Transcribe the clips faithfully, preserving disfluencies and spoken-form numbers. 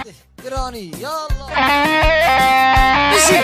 گرانی یا الله بشی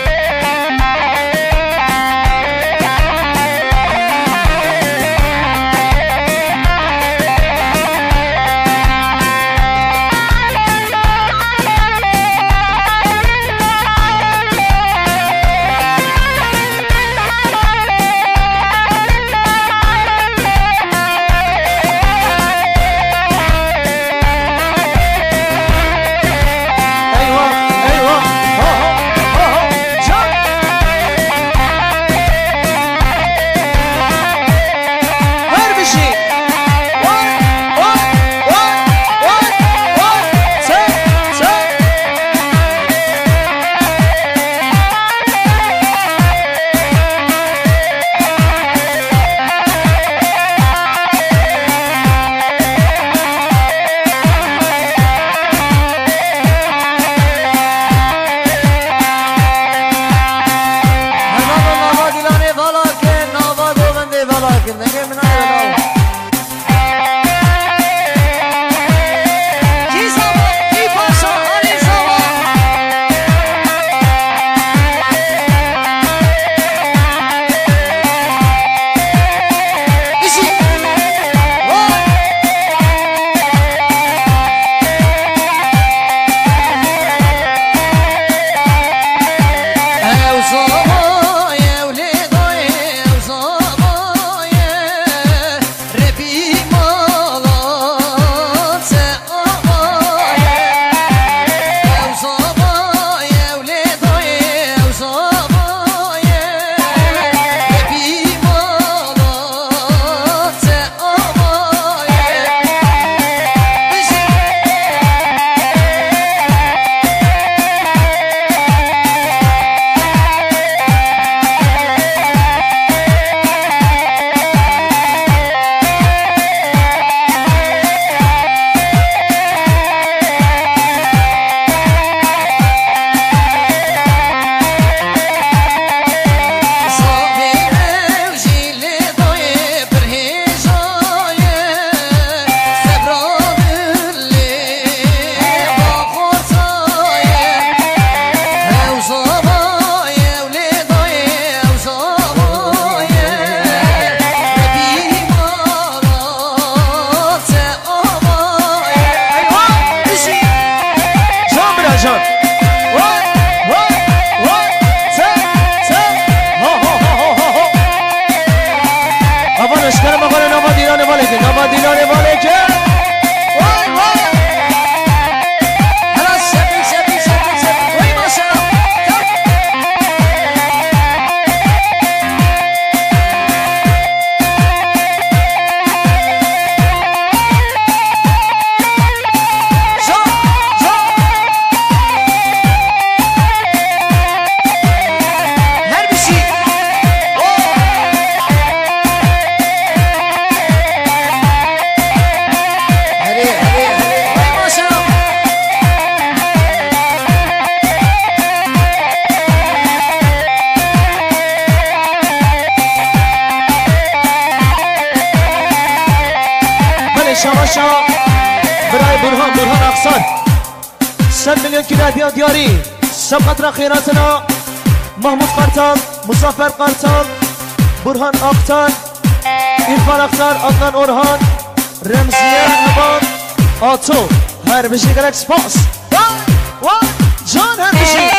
برای برهان برهان افسان صد میلیون کیلو دیاری سبقت را خیراتنا محمود قرطان مسافر قرطان برهان آقتان ایرفان اختار آقان اورهان رمزیه هبان آتو هر بشی گرک سپاس جان هر بشی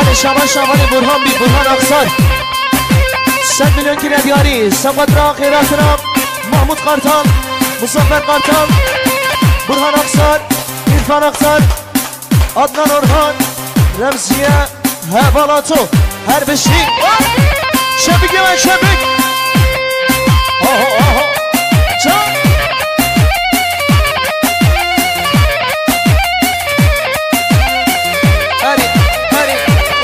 بله شما شمالی برهان بی برهان اقصار صد میلیون گیره دیاری سبقت را خیرات را محمود قارتال مصفر قارتال برهان اقصار عرفان اقصار عدنان ارهان رمزیه هبالاتو هر بشی شبیک من شبیک آها آها جان هری هری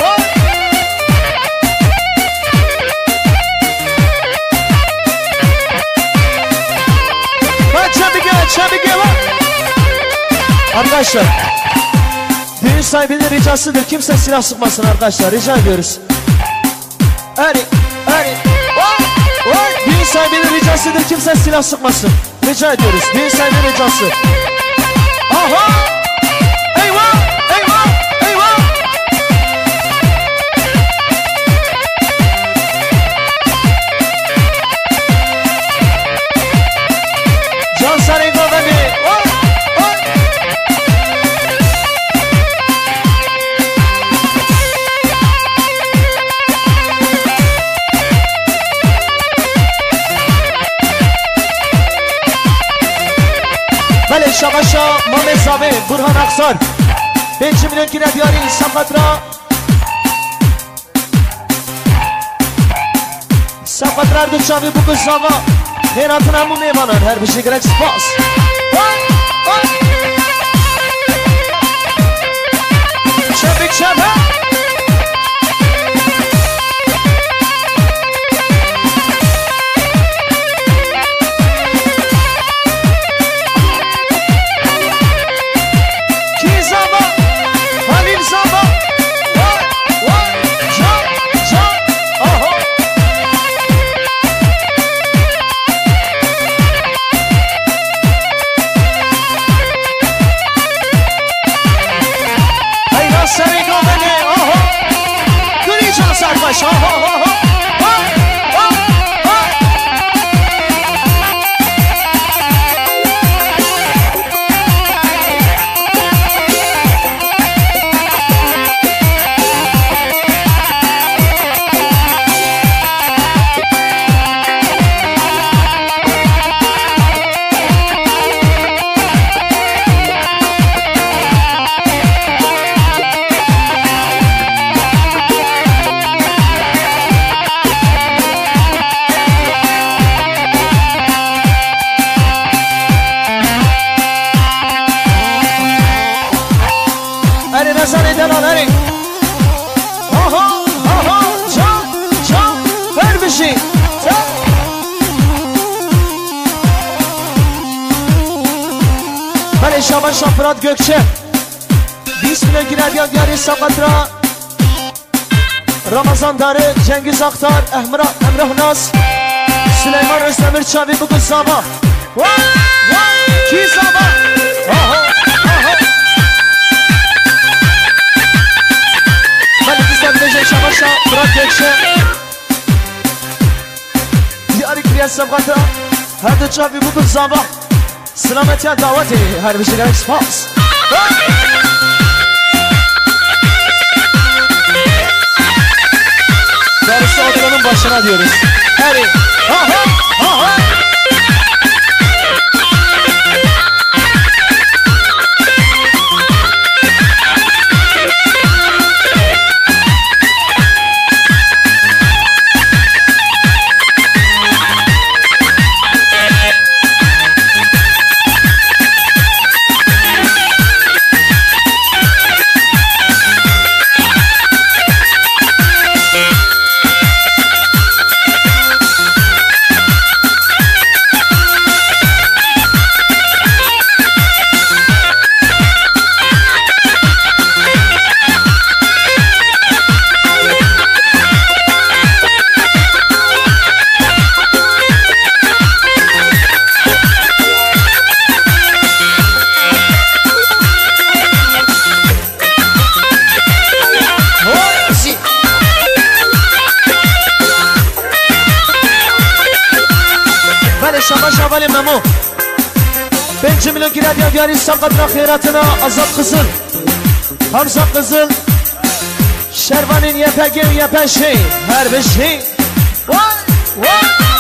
من شبیکه من شبیکه من arkadaşlar düğün sahibinin ricasıdır, kimse silah sıkmasın arkadaşlar, rica ediyoruz. Eri, eri, oy, oy. Düğün sahibinin ricasıdır, kimse silah sıkmasın, rica ediyoruz. Düğün sahibinin ricası. Aha, eyvah, eyvah, eyvah. Can Sarı'yı beni, oy, oy. بله شباشا مامه زاوه برهان اقصار پنج میلیون گیره دیاری سبقت را سبقت را دو چاوی بگو زاوا خیراتون همون میمانن هر بشه گرک سپاس چبک چبک Baş, ha ha ha ha. بله شما شافرات gökçe بیست میلیون گیره دیاری سبقت را رمضان داره cengiz aktar Emrah Emrah Naz Süleyman Özdemir Çavi bugün sabah ki sabah بله bizden bilecek şama şafrات gökçe دیاری کریه سبقت را هر دو Çavi bugün sabah سلامتی ها دعوتی هر بشه گرک سپاس درست آدرانın başına diyoruz heri ha ha ha ha شما شوال ممو پنج میلیون گیره دیاری سبقت را خیراتنا Azat Kızıl Hamza Kızıl شروانین یه پگیم یه پشی هر بشی وای وای